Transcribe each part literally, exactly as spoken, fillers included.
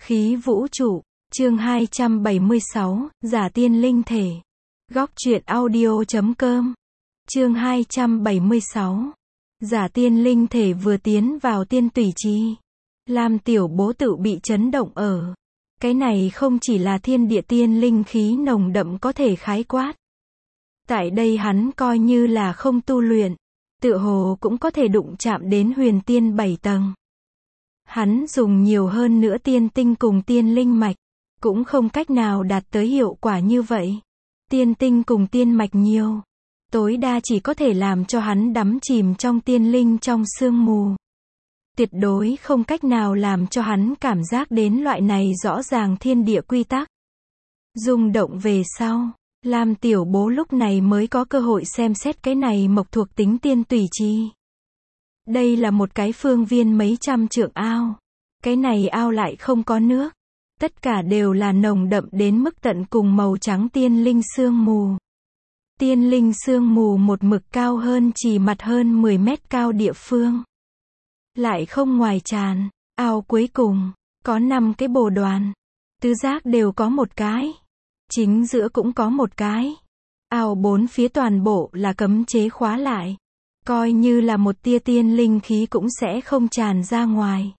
Khí vũ trụ, chương hai trăm bảy mươi sáu, giả tiên linh thể. Góc truyện audio chấm com. Chương hai trăm bảy mươi sáu. Giả tiên linh thể vừa tiến vào tiên tủy chi. Lam Tiểu Bố tự bị chấn động ở. Cái này không chỉ là thiên địa tiên linh khí nồng đậm có thể khái quát. Tại đây hắn coi như là không tu luyện, tựa hồ cũng có thể đụng chạm đến huyền tiên bảy tầng. Hắn dùng nhiều hơn nữa tiên tinh cùng tiên linh mạch, cũng không cách nào đạt tới hiệu quả như vậy. Tiên tinh cùng tiên mạch nhiều, tối đa chỉ có thể làm cho hắn đắm chìm trong tiên linh trong sương mù. Tuyệt đối không cách nào làm cho hắn cảm giác đến loại này rõ ràng thiên địa quy tắc. Rung động về sau, Lam Tiểu Bố lúc này mới có cơ hội xem xét cái này mộc thuộc tính tiên tủy chi. Đây là một cái phương viên mấy trăm trượng ao. Cái này ao lại không có nước. Tất cả đều là nồng đậm đến mức tận cùng màu trắng tiên linh sương mù. Tiên linh sương mù một mực cao hơn chỉ mặt hơn mười mét cao địa phương. Lại không ngoài tràn, ao cuối cùng, có năm cái bồ đoàn. Tứ giác đều có một cái. Chính giữa cũng có một cái. Ao bốn phía toàn bộ là cấm chế khóa lại. Coi như là một tia tiên linh khí cũng sẽ không tràn ra ngoài.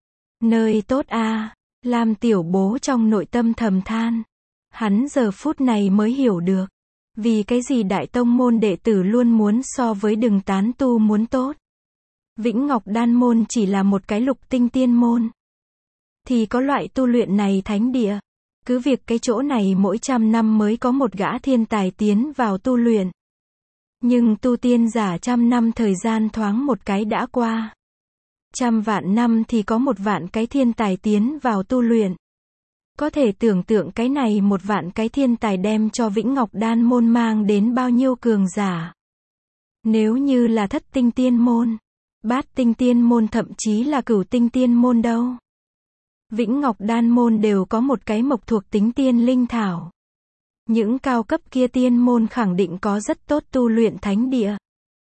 Nơi tốt a, à, Lam Tiểu Bố trong nội tâm thầm than. Hắn giờ phút này mới hiểu được. Vì cái gì đại tông môn đệ tử luôn muốn so với đừng tán tu muốn tốt. Vĩnh Ngọc Đan môn chỉ là một cái lục tinh tiên môn. Thì có loại tu luyện này thánh địa. Cứ việc cái chỗ này mỗi trăm năm mới có một gã thiên tài tiến vào tu luyện. Nhưng tu tiên giả trăm năm thời gian thoáng một cái đã qua. Trăm vạn năm thì có một vạn cái thiên tài tiến vào tu luyện. Có thể tưởng tượng cái này một vạn cái thiên tài đem cho Vĩnh Ngọc Đan môn mang đến bao nhiêu cường giả. Nếu như là thất tinh tiên môn, bát tinh tiên môn thậm chí là cửu tinh tiên môn đâu. Vĩnh Ngọc Đan môn đều có một cái mộc thuộc tính tiên linh thảo. Những cao cấp kia tiên môn khẳng định có rất tốt tu luyện thánh địa.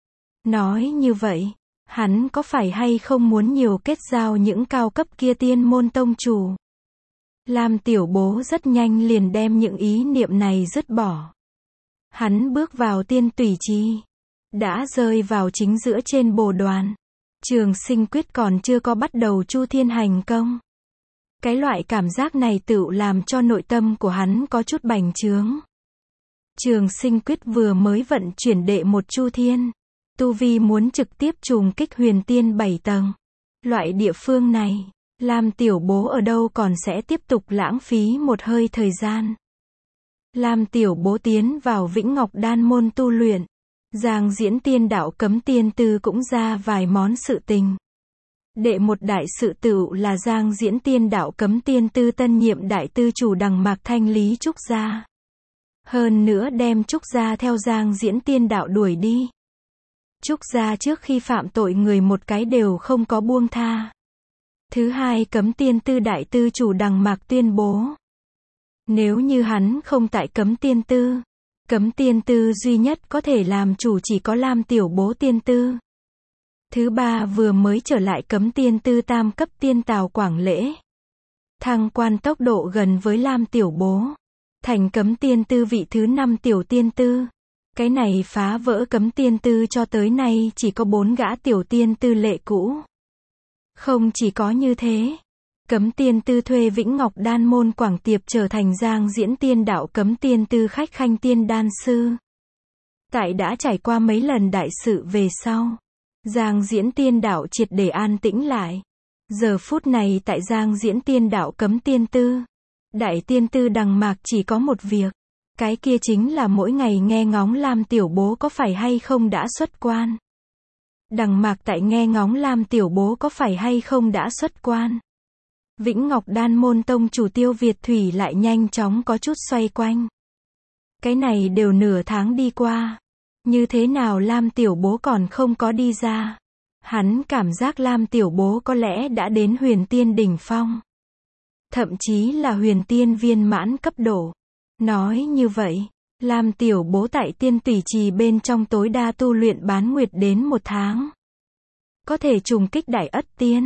Nói như vậy, hắn có phải hay không muốn nhiều kết giao những cao cấp kia tiên môn tông chủ? Lam Tiểu Bố rất nhanh liền đem những ý niệm này dứt bỏ. Hắn bước vào tiên tủy chi, đã rơi vào chính giữa trên bồ đoàn. Trường Sinh Quyết còn chưa có bắt đầu chu thiên hành công. Cái loại cảm giác này tự làm cho nội tâm của hắn có chút bành trướng. Trường Sinh Quyết vừa mới vận chuyển đệ một chu thiên. Tu vi muốn trực tiếp trùng kích huyền tiên bảy tầng. Loại địa phương này, Lam Tiểu Bố ở đâu còn sẽ tiếp tục lãng phí một hơi thời gian. Lam Tiểu Bố tiến vào Vĩnh Ngọc Đan môn tu luyện. Giang diễn tiên đạo cấm tiên tư cũng ra vài món sự tình. Đệ một đại sự tựu là Giang diễn tiên đạo cấm tiên tư tân nhiệm đại tư chủ Đằng Mạc thanh lý Trúc Gia. Hơn nữa đem Trúc Gia theo Giang diễn tiên đạo đuổi đi. Trúc Gia trước khi phạm tội người một cái đều không có buông tha. Thứ hai, cấm tiên tư đại tư chủ Đằng Mạc tuyên bố. Nếu như hắn không tại cấm tiên tư, cấm tiên tư duy nhất có thể làm chủ chỉ có Lam Tiểu Bố tiên tư. Thứ ba, vừa mới trở lại cấm tiên tư tam cấp tiên Tào Quảng Lễ. Thăng quan tốc độ gần với Lam Tiểu Bố. Thành cấm tiên tư vị thứ năm tiểu tiên tư. Cái này phá vỡ cấm tiên tư cho tới nay chỉ có bốn gã tiểu tiên tư lệ cũ. Không chỉ có như thế. Cấm tiên tư thuê Vĩnh Ngọc Đan môn Quảng Tiệp trở thành Giang diễn tiên đạo cấm tiên tư khách khanh tiên đan sư. Tại đã trải qua mấy lần đại sự về sau. Giang diễn tiên đạo triệt để an tĩnh lại. Giờ phút này tại Giang diễn tiên đạo cấm tiên tư. Đại tiên tư Đằng Mạc chỉ có một việc. Cái kia chính là mỗi ngày nghe ngóng Lam Tiểu Bố có phải hay không đã xuất quan. Đằng Mạc tại nghe ngóng Lam Tiểu Bố có phải hay không đã xuất quan. Vĩnh Ngọc Đan môn tông chủ Tiêu Việt Thủy lại nhanh chóng có chút xoay quanh. Cái này đều nửa tháng đi qua. Như thế nào Lam Tiểu Bố còn không có đi ra? Hắn cảm giác Lam Tiểu Bố có lẽ đã đến huyền tiên đỉnh phong. Thậm chí là huyền tiên viên mãn cấp độ. Nói như vậy, Lam Tiểu Bố tại tiên tủy trì bên trong tối đa tu luyện bán nguyệt đến một tháng. Có thể trùng kích đại ất tiên.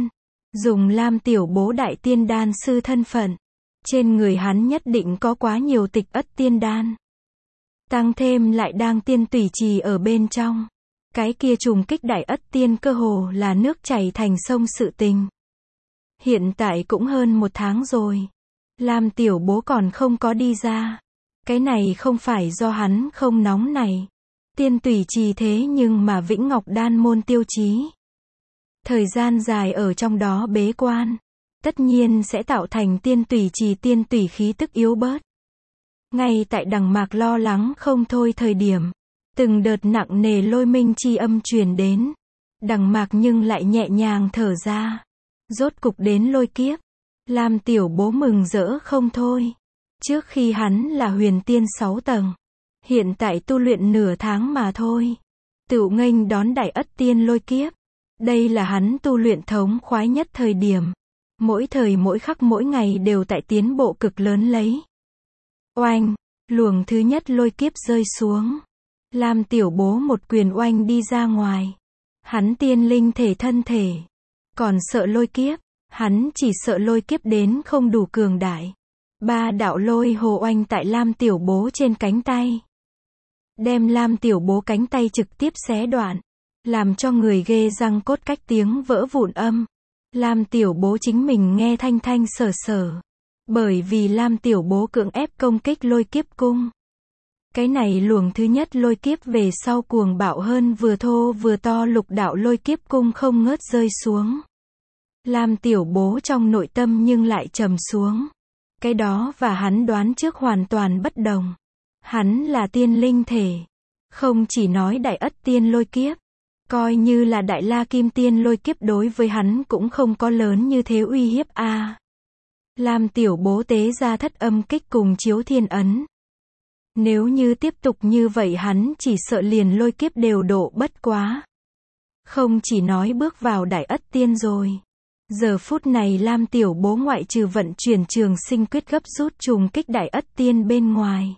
Dùng Lam Tiểu Bố đại tiên đan sư thân phận, trên người hắn nhất định có quá nhiều tịch ất tiên đan. Tăng thêm lại đang tiên tùy trì ở bên trong. Cái kia trùng kích đại ất tiên cơ hồ là nước chảy thành sông sự tình. Hiện tại cũng hơn một tháng rồi. Lam Tiểu Bố còn không có đi ra. Cái này không phải do hắn không nóng này. Tiên tùy trì thế nhưng mà Vĩnh Ngọc Đan môn tiêu chí. Thời gian dài ở trong đó bế quan, tất nhiên sẽ tạo thành tiên tùy trì tiên tùy khí tức yếu bớt. Ngay tại Đằng Mạc lo lắng không thôi thời điểm, từng đợt nặng nề lôi minh chi âm truyền đến. Đằng Mạc nhưng lại nhẹ nhàng thở ra. Rốt cục đến lôi kiếp. Lam Tiểu Bố mừng rỡ không thôi. Trước khi hắn là huyền tiên sáu tầng. Hiện tại tu luyện nửa tháng mà thôi. Tựu nghênh đón đại ất tiên lôi kiếp. Đây là hắn tu luyện thống khoái nhất thời điểm. Mỗi thời mỗi khắc mỗi ngày đều tại tiến bộ cực lớn lấy. Oanh, luồng thứ nhất lôi kiếp rơi xuống. Lam Tiểu Bố một quyền oanh đi ra ngoài. Hắn tiên linh thể thân thể. Còn sợ lôi kiếp, hắn chỉ sợ lôi kiếp đến không đủ cường đại. Ba đạo lôi hồ oanh tại Lam Tiểu Bố trên cánh tay. Đem Lam Tiểu Bố cánh tay trực tiếp xé đoạn. Làm cho người ghê răng cốt cách tiếng vỡ vụn âm. Lam Tiểu Bố chính mình nghe thanh thanh sở sở. Bởi vì Lam Tiểu Bố cưỡng ép công kích lôi kiếp cung. Cái này luồng thứ nhất lôi kiếp về sau cuồng bạo hơn vừa thô vừa to lục đạo lôi kiếp cung không ngớt rơi xuống. Lam Tiểu Bố trong nội tâm nhưng lại trầm xuống. Cái đó và hắn đoán trước hoàn toàn bất đồng. Hắn là tiên linh thể. Không chỉ nói đại ất tiên lôi kiếp. Coi như là đại la kim tiên lôi kiếp đối với hắn cũng không có lớn như thế uy hiếp a. À, Lam Tiểu Bố tế ra thất âm kích cùng chiếu thiên ấn. Nếu như tiếp tục như vậy hắn chỉ sợ liền lôi kiếp đều độ bất quá. Không chỉ nói bước vào đại ất tiên rồi. Giờ phút này Lam Tiểu Bố ngoại trừ vận chuyển trường sinh quyết gấp rút trùng kích đại ất tiên bên ngoài.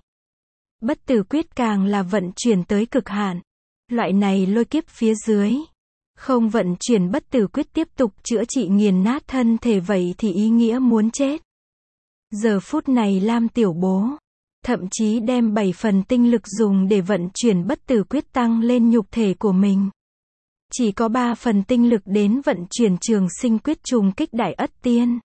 Bất tử quyết càng là vận chuyển tới cực hạn. Loại này lôi kiếp phía dưới. Không vận chuyển bất tử quyết tiếp tục chữa trị nghiền nát thân thể vậy thì ý nghĩa muốn chết. Giờ phút này Lam Tiểu Bố. Thậm chí đem bảy phần tinh lực dùng để vận chuyển bất tử quyết tăng lên nhục thể của mình. Chỉ có ba phần tinh lực đến vận chuyển trường sinh quyết trùng kích đại ất tiên.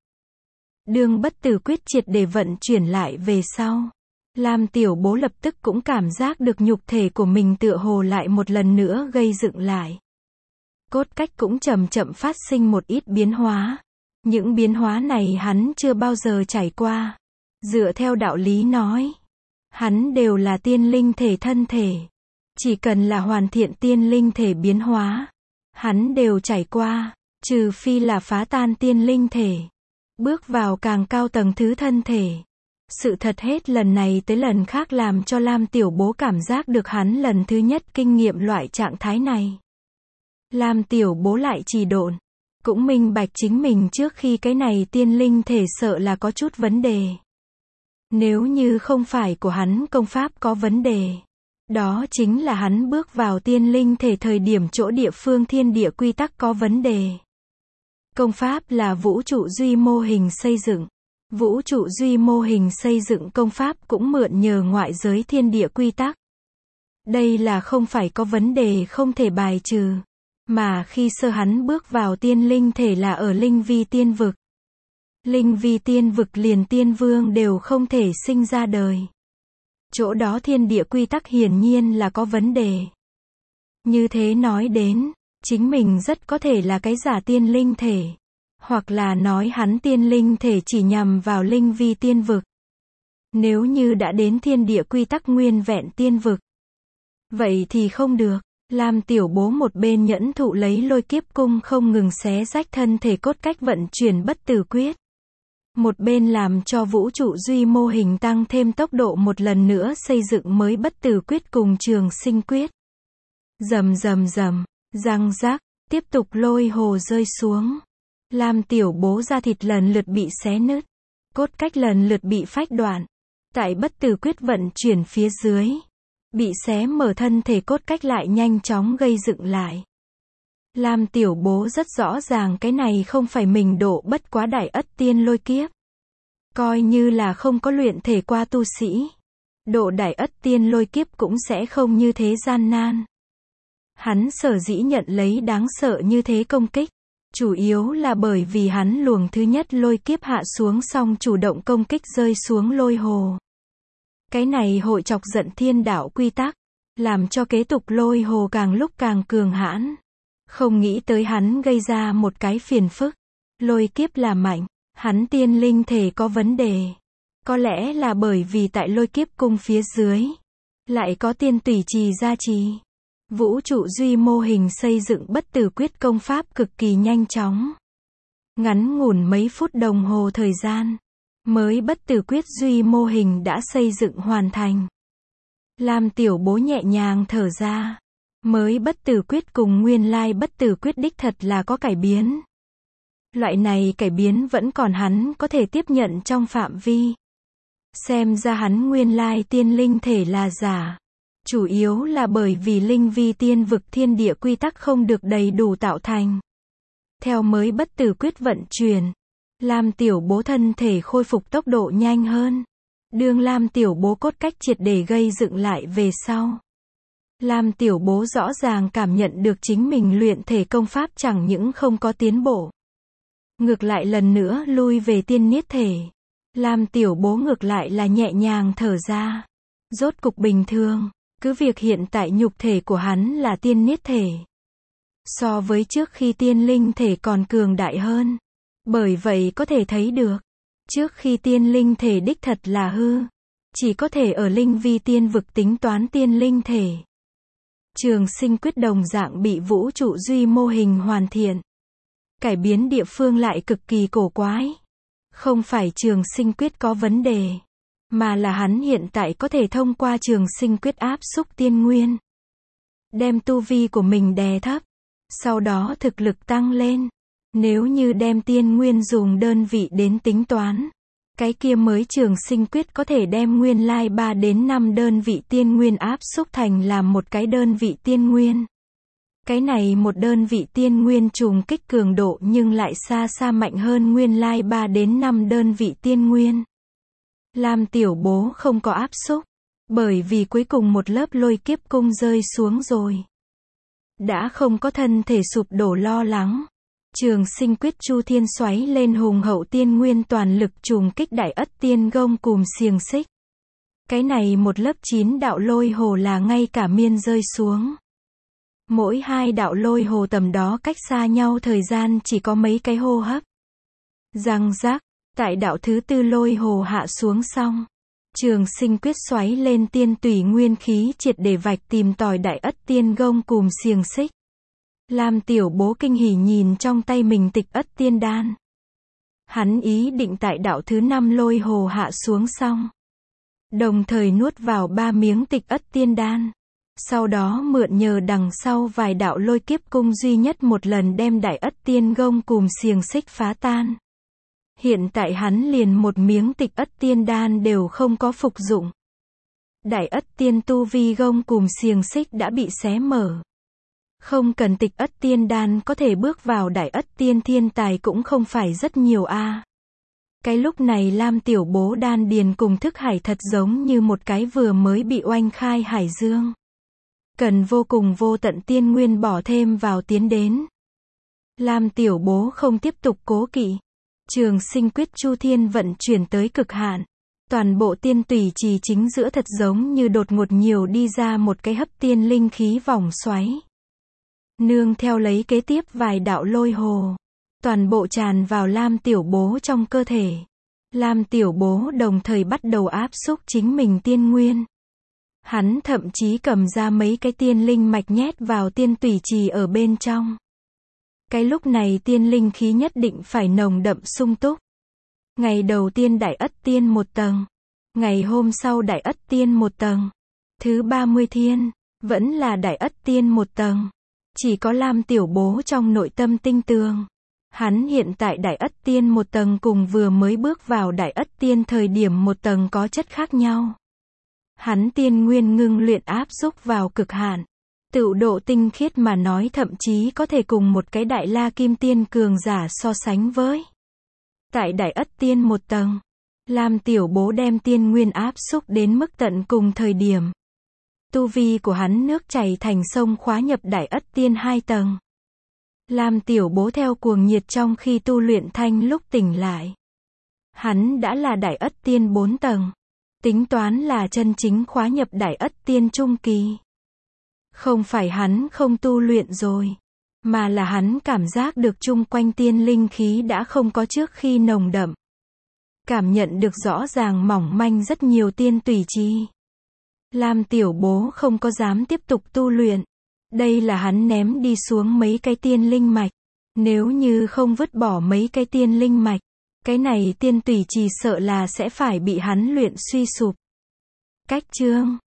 Đương bất tử quyết triệt để vận chuyển lại về sau. Lam Tiểu Bố lập tức cũng cảm giác được nhục thể của mình tựa hồ lại một lần nữa gây dựng lại. Cốt cách cũng chậm chậm phát sinh một ít biến hóa. Những biến hóa này hắn chưa bao giờ trải qua. Dựa theo đạo lý nói. Hắn đều là tiên linh thể thân thể. Chỉ cần là hoàn thiện tiên linh thể biến hóa. Hắn đều trải qua. Trừ phi là phá tan tiên linh thể. Bước vào càng cao tầng thứ thân thể. Sự thật hết lần này tới lần khác làm cho Lam Tiểu Bố cảm giác được hắn lần thứ nhất kinh nghiệm loại trạng thái này. Lam Tiểu Bố lại trì độn. Cũng minh bạch chính mình trước khi cái này tiên linh thể sợ là có chút vấn đề. Nếu như không phải của hắn công pháp có vấn đề. Đó chính là hắn bước vào tiên linh thể thời điểm chỗ địa phương thiên địa quy tắc có vấn đề. Công pháp là vũ trụ duy mô hình xây dựng. Vũ trụ duy mô hình xây dựng công pháp cũng mượn nhờ ngoại giới thiên địa quy tắc. Đây là không phải có vấn đề không thể bài trừ. Mà khi sơ hắn bước vào tiên linh thể là ở linh vi tiên vực. Linh vi tiên vực liền tiên vương đều không thể sinh ra đời. Chỗ đó thiên địa quy tắc hiển nhiên là có vấn đề. Như thế nói đến, chính mình rất có thể là cái giả tiên linh thể. Hoặc là nói hắn tiên linh thể chỉ nhằm vào linh vi tiên vực. Nếu như đã đến thiên địa quy tắc nguyên vẹn tiên vực. Vậy thì không được. Lam Tiểu Bố một bên nhẫn thụ lấy lôi kiếp cung không ngừng xé rách thân thể cốt cách vận chuyển bất tử quyết. Một bên làm cho vũ trụ duy mô hình tăng thêm tốc độ một lần nữa xây dựng mới bất tử quyết cùng trường sinh quyết. Rầm rầm rầm, răng rác, tiếp tục lôi hồ rơi xuống. Lam Tiểu Bố da thịt lần lượt bị xé nứt. Cốt cách lần lượt bị phách đoạn. Tại bất tử quyết vận chuyển phía dưới. Bị xé mở thân thể cốt cách lại nhanh chóng gây dựng lại. Lam Tiểu Bố rất rõ ràng cái này không phải mình độ bất quá Đại Ất Tiên Lôi Kiếp. Coi như là không có luyện thể qua tu sĩ. Độ Đại Ất Tiên Lôi Kiếp cũng sẽ không như thế gian nan. Hắn sở dĩ nhận lấy đáng sợ như thế công kích. Chủ yếu là bởi vì hắn luồng thứ nhất lôi kiếp hạ xuống xong chủ động công kích rơi xuống lôi hồ. Cái này hội chọc giận thiên đạo quy tắc. Làm cho kế tục lôi hồ càng lúc càng cường hãn. Không nghĩ tới hắn gây ra một cái phiền phức. Lôi kiếp là mạnh. Hắn tiên linh thể có vấn đề. Có lẽ là bởi vì tại lôi kiếp cung phía dưới. Lại có tiên tùy trì gia trì. Vũ trụ duy mô hình xây dựng bất tử quyết công pháp cực kỳ nhanh chóng. Ngắn ngủn mấy phút đồng hồ thời gian. Mới bất tử quyết duy mô hình đã xây dựng hoàn thành. Lam Tiểu Bố nhẹ nhàng thở ra. Mới bất tử quyết cùng nguyên lai bất tử quyết đích thật là có cải biến. Loại này cải biến vẫn còn hắn có thể tiếp nhận trong phạm vi. Xem ra hắn nguyên lai tiên linh thể là giả. Chủ yếu là bởi vì linh vi tiên vực thiên địa quy tắc không được đầy đủ tạo thành. Theo mới bất tử quyết vận chuyển, Lam Tiểu Bố thân thể khôi phục tốc độ nhanh hơn. Đương Lam Tiểu Bố cốt cách triệt để gây dựng lại về sau. Lam Tiểu Bố rõ ràng cảm nhận được chính mình luyện thể công pháp chẳng những không có tiến bộ. Ngược lại lần nữa lui về tiên niết thể. Lam Tiểu Bố ngược lại là nhẹ nhàng thở ra. Rốt cục bình thường. Cứ việc hiện tại nhục thể của hắn là tiên niết thể. So với trước khi tiên linh thể còn cường đại hơn. Bởi vậy có thể thấy được. Trước khi tiên linh thể đích thật là hư. Chỉ có thể ở linh vi tiên vực tính toán tiên linh thể. Trường sinh quyết đồng dạng bị vũ trụ duy mô hình hoàn thiện. Cải biến địa phương lại cực kỳ cổ quái. Không phải trường sinh quyết có vấn đề. Mà là hắn hiện tại có thể thông qua trường sinh quyết áp xúc tiên nguyên. Đem tu vi của mình đè thấp. Sau đó thực lực tăng lên. Nếu như đem tiên nguyên dùng đơn vị đến tính toán. Cái kia mới trường sinh quyết có thể đem nguyên lai ba đến năm đơn vị tiên nguyên áp xúc thành làm một cái đơn vị tiên nguyên. Cái này một đơn vị tiên nguyên trùng kích cường độ nhưng lại xa xa mạnh hơn nguyên lai ba đến năm đơn vị tiên nguyên. Lam Tiểu Bố không có áp xúc. Bởi vì cuối cùng một lớp lôi kiếp cung rơi xuống rồi. Đã không có thân thể sụp đổ lo lắng. Trường sinh quyết chu thiên xoáy lên hùng hậu tiên nguyên toàn lực trùng kích Đại Ất Tiên Gông cùm xiềng xích. Cái này một lớp chín đạo lôi hồ là ngay cả miên rơi xuống. Mỗi hai đạo lôi hồ tầm đó cách xa nhau thời gian chỉ có mấy cái hô hấp. Răng rác, tại đạo thứ tư lôi hồ hạ xuống xong. Trường sinh quyết xoáy lên tiên tùy nguyên khí triệt để vạch tìm tòi Đại Ất Tiên Gông cùm xiềng xích. Lam Tiểu Bố kinh hỉ nhìn trong tay mình tịch ất tiên đan. Hắn ý định tại đạo thứ năm lôi hồ hạ xuống xong. Đồng thời nuốt vào ba miếng tịch ất tiên đan. Sau đó mượn nhờ đằng sau vài đạo lôi kiếp cung duy nhất một lần đem Đại Ất Tiên Gông cùm xiềng xích phá tan. Hiện tại hắn liền một miếng tịch ất tiên đan đều không có phục dụng. Đại Ất Tiên tu vi gông cùm xiềng xích đã bị xé mở. Không cần tịch ất tiên đan có thể bước vào Đại Ất Tiên thiên tài cũng không phải rất nhiều a. À. Cái lúc này Lam Tiểu Bố đan điền cùng thức hải thật giống như một cái vừa mới bị oanh khai hải dương. Cần vô cùng vô tận tiên nguyên bỏ thêm vào tiến đến. Lam Tiểu Bố không tiếp tục cố kỵ. Trường sinh quyết chu thiên vận chuyển tới cực hạn. Toàn bộ tiên tùy trì chính giữa thật giống như đột ngột nhiều đi ra một cái hấp tiên linh khí vòng xoáy. Nương theo lấy kế tiếp vài đạo lôi hồ. Toàn bộ tràn vào Lam Tiểu Bố trong cơ thể. Lam Tiểu Bố đồng thời bắt đầu áp xúc chính mình tiên nguyên. Hắn thậm chí cầm ra mấy cái tiên linh mạch nhét vào tiên tùy trì ở bên trong. Cái lúc này tiên linh khí nhất định phải nồng đậm sung túc. Ngày đầu tiên Đại Ất Tiên một tầng. Ngày hôm sau Đại Ất Tiên một tầng. Thứ ba mươi thiên, vẫn là Đại Ất Tiên một tầng. Chỉ có Lam Tiểu Bố trong nội tâm tinh tường. Hắn hiện tại Đại Ất Tiên một tầng cùng vừa mới bước vào Đại Ất Tiên thời điểm một tầng có chất khác nhau. Hắn tiên nguyên ngưng luyện áp xúc vào cực hạn. Tựu độ tinh khiết mà nói thậm chí có thể cùng một cái đại la kim tiên cường giả so sánh với. Tại Đại Ất Tiên một tầng, Lam Tiểu Bố đem tiên nguyên áp xúc đến mức tận cùng thời điểm. Tu vi của hắn nước chảy thành sông khóa nhập Đại Ất Tiên hai tầng. Lam Tiểu Bố theo cuồng nhiệt trong khi tu luyện thanh lúc tỉnh lại. Hắn đã là Đại Ất Tiên bốn tầng. Tính toán là chân chính khóa nhập Đại Ất Tiên trung kỳ. Không phải hắn không tu luyện rồi, mà là hắn cảm giác được chung quanh tiên linh khí đã không có trước khi nồng đậm. Cảm nhận được rõ ràng mỏng manh rất nhiều tiên tùy chi. Lam Tiểu Bố không có dám tiếp tục tu luyện. Đây là hắn ném đi xuống mấy cái tiên linh mạch. Nếu như không vứt bỏ mấy cái tiên linh mạch, cái này tiên tùy trì sợ là sẽ phải bị hắn luyện suy sụp. Cách chương